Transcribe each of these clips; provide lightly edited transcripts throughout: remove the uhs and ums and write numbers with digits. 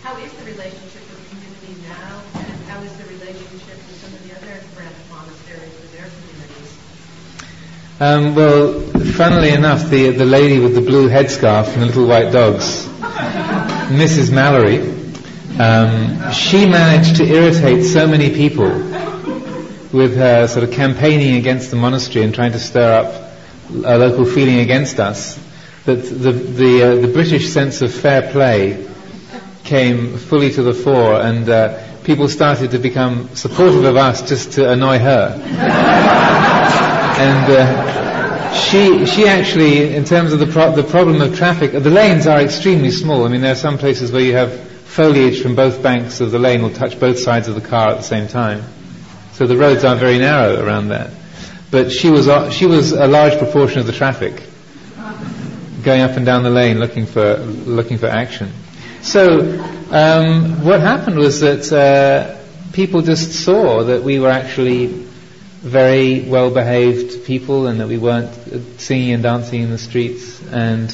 How is the relationship with the community now, and how is the relationship with some of the other branch monasteries with their communities? Well, funnily enough, the lady with the blue headscarf and the little white dogs, Mrs. Mallory, she managed to irritate so many people with her sort of campaigning against the monastery and trying to stir up a local feeling against us, that the British sense of fair play came fully to the fore, and people started to become supportive of us just to annoy her. And she actually, in terms of the problem of traffic, the lanes are extremely small. I mean, there are some places where you have foliage from both banks of the lane will touch both sides of the car at the same time. So the roads are very narrow around that. But she was a large proportion of the traffic, going up and down the lane looking for action. So what happened was that people just saw that we were actually very well-behaved people, and that we weren't singing and dancing in the streets, and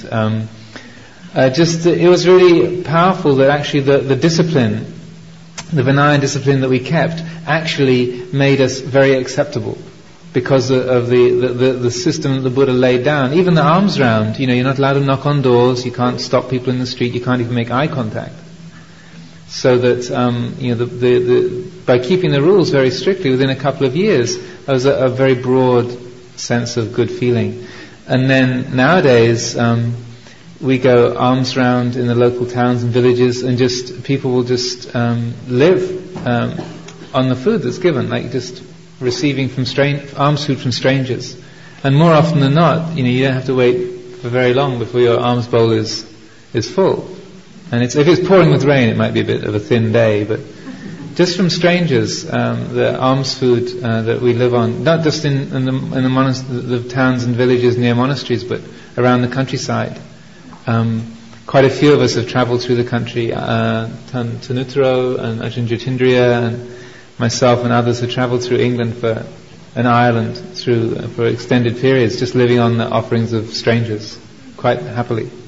it was really powerful that actually the discipline, the Vinayan discipline that we kept, actually made us very acceptable because of the system that the Buddha laid down. Even the alms round, you're not allowed to knock on doors, you can't stop people in the street, you can't even make eye contact. So that by keeping the rules very strictly, within a couple of years, there was a very broad sense of good feeling. And then nowadays, we go alms round in the local towns and villages, and people will just live on the food that's given, like just receiving alms food from strangers. And more often than not, you don't have to wait for very long before your alms bowl is full. And if it's pouring with rain, it might be a bit of a thin day, but just from strangers, the alms food that we live on, not just in the towns and villages near monasteries, but around the countryside. Quite a few of us have travelled through the country. Tanutaro and Ajahn Jyotindriya and myself and others have travelled through England and Ireland for extended periods, just living on the offerings of strangers, quite happily.